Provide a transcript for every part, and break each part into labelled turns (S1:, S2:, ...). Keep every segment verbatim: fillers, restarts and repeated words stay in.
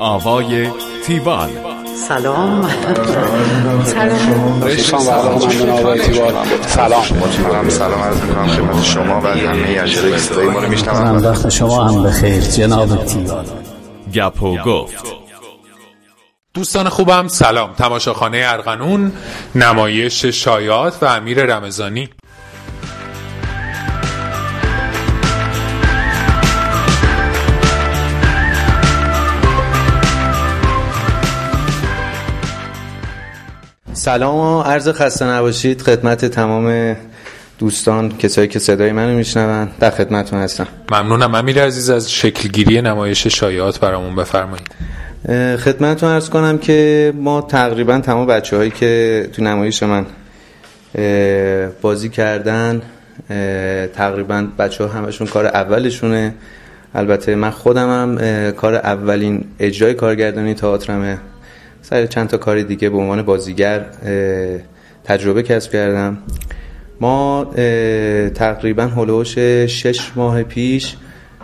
S1: آوای تیوال.
S2: سلام.
S3: سلام. سلام.
S4: سلام. سلام عرض می‌کنم خدمت شما و همه اجرای صدای ما رو میشنوند.
S2: وقت شما هم بخیر جناب تیوال.
S1: گپ و گفت.
S3: دوستان خوبم سلام. تماشاخانه ارغنون، نمایش شایعات و امیر رمضانی.
S5: سلام و عرض خسته نباشید خدمت تمام دوستان، کسایی که صدای منو میشنون. در خدمتتون هستم.
S3: ممنونم امیر عزیز. از شکلگیری نمایش شایعات برامون بفرمایید.
S5: خدمتتون عرض کنم که ما تقریبا تمام بچه‌هایی که تو نمایش من بازی کردن، تقریبا بچه‌ها همشون کار اولشونه. البته من خودم هم کار اولین اجرای کارگردانی تئاترمه. سر چند تا کار دیگه به عنوان بازیگر تجربه کسب کردم. ما تقریبا هولوش شش ماه پیش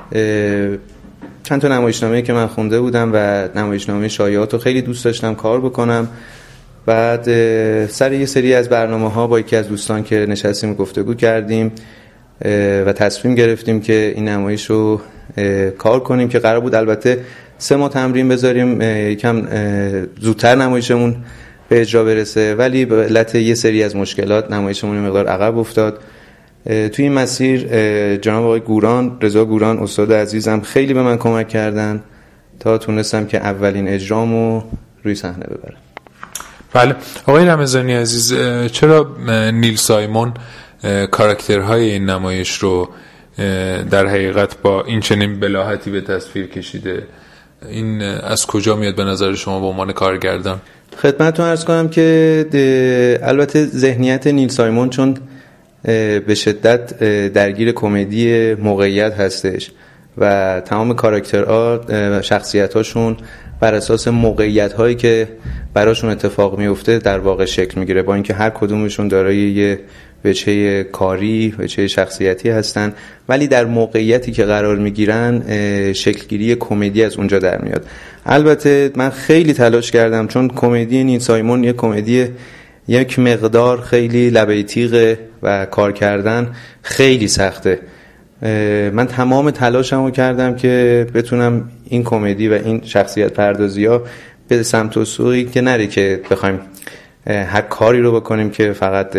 S5: چند تا نمایشنامه که من خونده بودم و نمایشنامه شایعات رو خیلی دوست داشتم کار بکنم. بعد سر یه سری از برنامه ها با یکی از دوستان که نشستیم گفتگو کردیم و تصمیم گرفتیم که این نمایش رو کار کنیم که قرار بود البته سه ماه تمرین بذاریم، یکم زودتر نمایشمون به اجرا برسه، ولی به علت یه سری از مشکلات نمایشمون یه مقدار عقب افتاد. توی این مسیر جناب آقای گوران، رضا گوران استاد عزیزم خیلی به من کمک کردن تا تونستم که اولین اجرامو روی صحنه ببرم.
S3: بله آقای رمضانی عزیز، چرا نیل سایمون کاراکترهای این نمایش رو در حقیقت با این چنین بلاهتی به تصویر کشیده؟ این از کجا میاد به نظر شما به عنوان کارگردان؟
S5: خدمتتون عرض کنم که البته ذهنیت نیل سایمون چون به شدت درگیر کمدی موقعیت هستش و تمام کاراکترها و شخصیت‌هاشون بر اساس موقعیت‌هایی که براشون اتفاق میفته در واقع شکل میگیره، با اینکه هر کدومشون دارای یه وجه کاری، وجه شخصیتی هستن، ولی در موقعیتی که قرار میگیرن شکلگیری کمدی از اونجا در میاد. البته من خیلی تلاش کردم چون کمدی نیل سایمون یه کمدی یک مقدار خیلی لبه تیغه و کار کردن خیلی سخته. من تمام تلاشمو کردم که بتونم این کمدی و این شخصیت پردازی ها به سمت و سوی که نره که بخوایم هر کاری رو بکنیم که فقط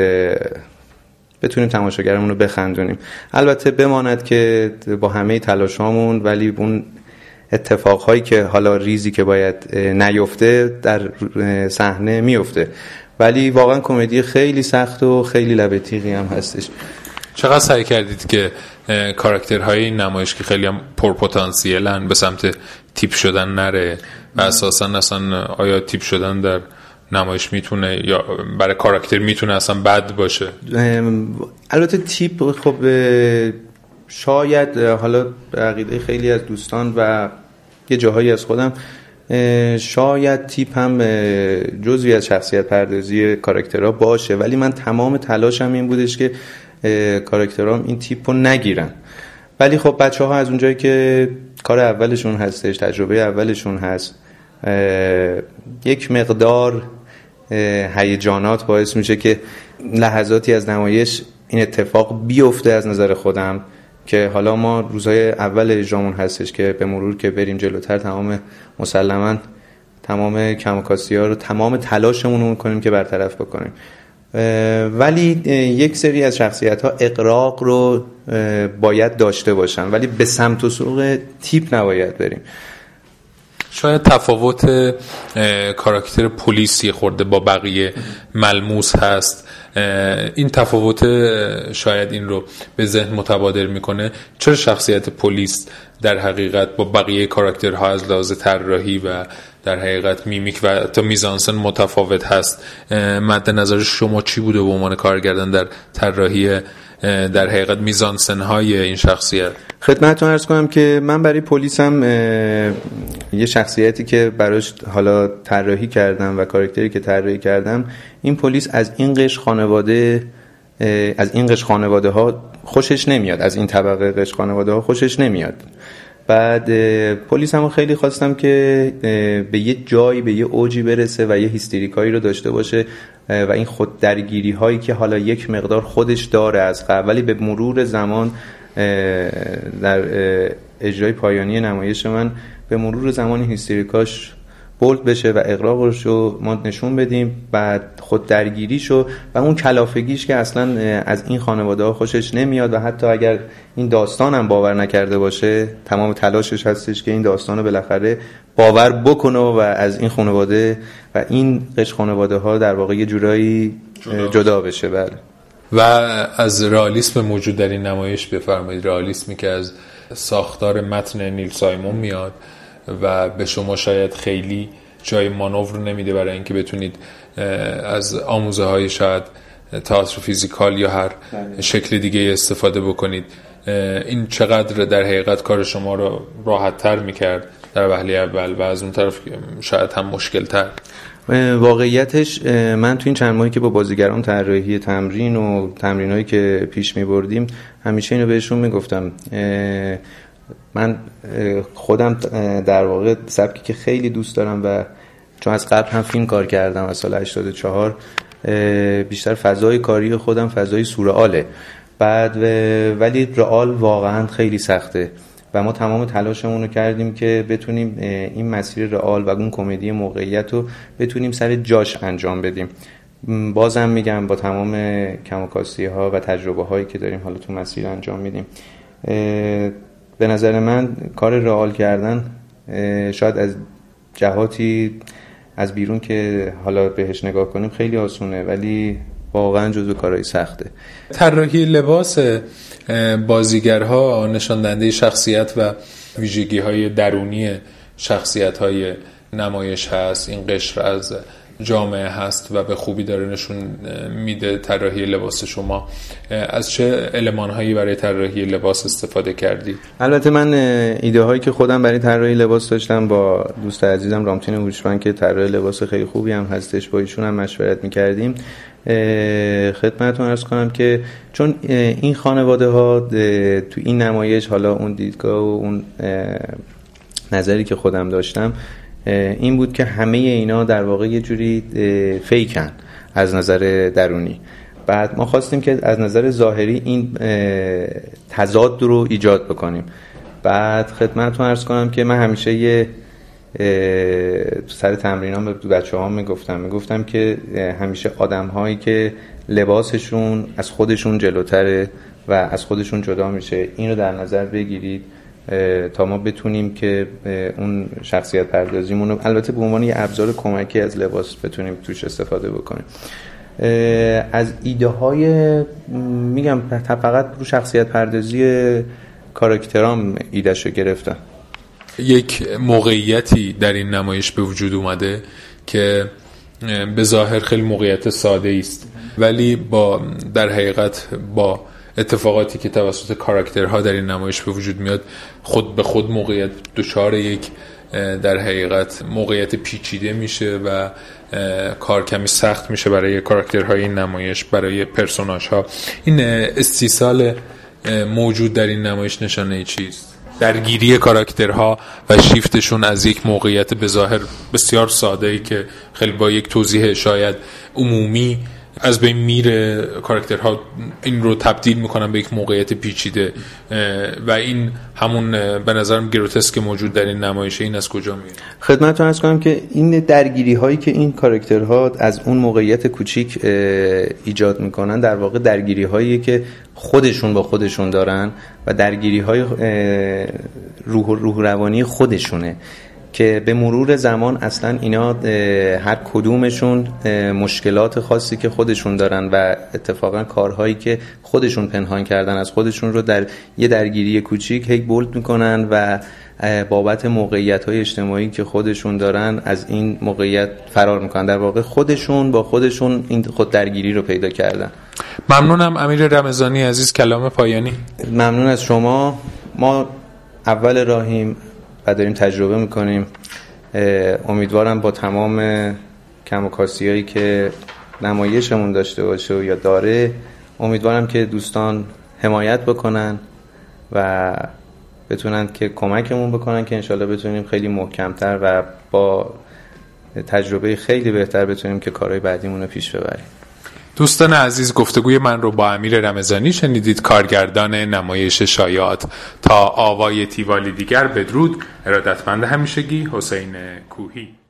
S5: بتونیم تماشاگرمون رو بخندونیم. البته بماند که با همه تلاشامون ولی اون اتفاقهایی که حالا ریزی که باید نیفته در صحنه میفته، ولی واقعا کمدی خیلی سخت و خیلی لبه تیغی هم هستش.
S3: چقدر سعی کردید که کاراکترهای این نمایش که خیلی هم پرپتانسیلن به سمت تیپ شدن نره و اساسا اصلا آیا تیپ شدن در نمایش میتونه یا برای کاراکتر میتونه اصلا بد باشه؟
S5: البته تیپ خب شاید حالا عقیده خیلی از دوستان و یه جاهایی از خودم شاید تیپ هم جزوی از شخصیت پردازی کاراکترها باشه، ولی من تمام تلاشم این بودش که کاراکترام این تیپ رو نگیرن. ولی خب بچه ها از اونجایی که کار اولشون هستش، تجربه اولشون هست، یک مقدار هیجانات باعث میشه که لحظاتی از نمایش این اتفاق بیفته. از نظر خودم که حالا ما روزهای اول اجرامون هستش که به مرور که بریم جلوتر تمام مسلماً تمام کماکاسی ها رو تمام تلاشمون رو کنیم که برطرف بکنیم، ولی یک سری از شخصیت ها اغراق رو باید داشته باشن ولی به سمت و سوق تیپ نباید بریم.
S3: شاید تفاوت کاراکتر پلیسی خورده با بقیه ملموس هست. این تفاوت شاید این رو به ذهن متبادر میکنه. چرا شخصیت پلیس در حقیقت با بقیه کاراکترها از لحاظ طراحی و در حقیقت میمیک و تا میزانسن متفاوت هست؟ مد نظر شما چی بوده به عنوان کارگردان در طراحی در حقیقت میزانسن های این شخصیت؟
S5: خدمتتون عرض کنم که من برای پلیسم یه شخصیتی که براش حالا طراحی کردم و کاراکتری که طراحی کردم، این پلیس از این قشر خانواده از این قشر خانواده ها خوشش نمیاد، از این طبقه قشر خانواده ها خوشش نمیاد بعد پلیس هم خیلی خواستم که به یه جایی به یه اوجی برسه و یه هیستریکایی رو داشته باشه و این خود درگیری هایی که حالا یک مقدار خودش داره از قبل، ولی به مرور زمان در اجرای پایانی نمایش من به مرور زمان هیستریکاش بولد بشه و اغراقش رو ما نشون بدیم، بعد خود درگیریشو و اون کلافگیش که اصلا از این خانواده ها خوشش نمیاد و حتی اگر این داستان هم باور نکرده باشه تمام تلاشش هستش که این داستان رو بالاخره باور بکنه و از این خانواده و این قش خانواده ها در واقع یه جورایی جدا, جدا بشه. بله.
S3: و از رئالیسم موجود در این نمایش بفرمایید، رئالیسمی که از ساختار متن نیل سایمون میاد و به شما شاید خیلی جای مانور نمیده برای اینکه بتونید از آموزه های شاید تئاتر فیزیکال یا هر شکل دیگه استفاده بکنید. این چقدر در حقیقت کار شما رو راحت تر میکرد در وهله اول و از اون طرف شاید هم مشکل تر؟
S5: واقعیتش من تو این چند ماهی که با بازیگران طراحی تمرین و تمرینایی که پیش میبردیم همیشه اینو بهشون میگفتم. من خودم در واقع سبکی که خیلی دوست دارم و چون از قبل هم فیلم کار کردم از سال هشتاد و چهار، بیشتر فضای کاری خودم فضای سورئاله، بعد ولی رئال واقعا خیلی سخته و ما تمام تلاشمون رو کردیم که بتونیم این مسیر رئال و اون کمدی موقعیت رو بتونیم سر جاش انجام بدیم. بازم میگم با تمام کم و کاستی ها و تجربه هایی که داریم حالا تو مسیر انجام میدیم. به نظر من کار رئال کردن شاید از جهاتی از بیرون که حالا بهش نگاه کنیم خیلی آسونه، ولی واقعا جزو کارهای سخته.
S3: طراحی لباس بازیگرها نشان دهنده شخصیت و ویژگی‌های درونی شخصیت‌های نمایش هست. این قشر از جامعه هست و به خوبی داره نشون میده طراحی لباس شما. از چه المان‌هایی برای طراحی لباس استفاده کردی؟
S5: البته من ایده هایی که خودم برای طراحی لباس داشتم با دوست عزیزم رامتین هوشمند که طراح لباس خیلی خوبی هم هستش، با ایشون هم مشورت می‌کردیم. خدمتتون عرض کنم که چون این خانواده ها تو این نمایش، حالا اون دیدگاه و اون نظری که خودم داشتم این بود که همه اینا در واقع یه جوری فیکن از نظر درونی. بعد ما خواستیم که از نظر ظاهری این تضاد رو ایجاد بکنیم. بعد خدمتتون عرض کنم که من همیشه یه سر تمرینام به بچه‌ها میگفتم میگفتم که همیشه آدم‌هایی که لباسشون از خودشون جلوتره و از خودشون جدا میشه این رو در نظر بگیرید تا ما بتونیم که اون شخصیت پردازیمون رو البته به عنوان یه ابزار کمکی از لباس بتونیم توش استفاده بکنیم. از ایده های میگم فقط رو شخصیت پردازی کاراکترام ایدهشو گرفتم.
S3: یک موقعیتی در این نمایش به وجود اومده که به ظاهر خیلی موقعیت ساده است، ولی با در حقیقت با اتفاقاتی که توسط کاراکترها در این نمایش به وجود میاد خود به خود موقعیت دچار یک در حقیقت موقعیت پیچیده میشه و کار کمی سخت میشه برای کاراکترهای این نمایش، برای پرسوناژها. این استیصال موجود در این نمایش نشانه چیست؟ درگیری کاراکترها و شیفتشون از یک موقعیت به ظاهر بسیار ساده‌ای که خیلی با یک توضیح شاید عمومی از بین میره، کاراکترها این رو تبدیل میکنن به یک موقعیت پیچیده و این همون به نظرم گروتسک موجود در این نمایشه. این از کجا میاد؟
S5: خدمتتون عرض کنم که این درگیری هایی که این کاراکترها از اون موقعیت کوچیک ایجاد میکنن در واقع درگیری هایی که خودشون با خودشون دارن و درگیری های روح روح روانی خودشونه که به مرور زمان اصلا اینا هر کدومشون مشکلات خاصی که خودشون دارن و اتفاقا کارهایی که خودشون پنهان کردن از خودشون رو در یه درگیری کوچیک هی بولد میکنن و بابت موقعیت‌های اجتماعی که خودشون دارن از این موقعیت فرار میکنن. در واقع خودشون با خودشون این خود درگیری رو پیدا کردن.
S3: ممنونم امیر رمضانی عزیز. کلام پایانی.
S5: ممنون از شما. ما اول راهیم و داریم تجربه میکنیم. امیدوارم با تمام کم و کاستی‌هایی که نمایشمون داشته باشه یا داره، امیدوارم که دوستان حمایت بکنن و بتونن که کمکمون بکنن که انشالله بتونیم خیلی محکمتر و با تجربه خیلی بهتر بتونیم که کارهای بعدیمون رو پیش ببریم.
S3: دوستان عزیز، گفتگوی من رو با امیر رمضانی شنیدید، کارگردان نمایش شایعات. تا آوای تیوالی دیگر، بدرود. ارادتمند همیشگی، حسین کوهی.